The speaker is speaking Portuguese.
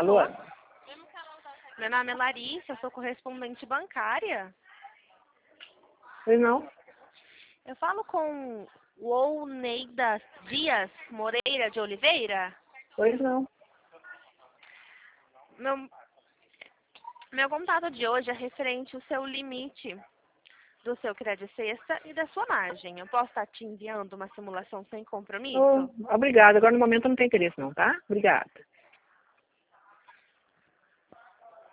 Alô? Meu nome é Larissa, eu sou correspondente bancária. Pois não? Eu falo com o Ouneida Dias Moreira de Oliveira. Pois não. Meu contato de hoje é referente ao seu limite do seu crédito sexta e da sua margem. Eu posso estar te enviando uma simulação sem compromisso? Obrigada. Agora no momento eu não tenho interesse não, tá? Obrigada.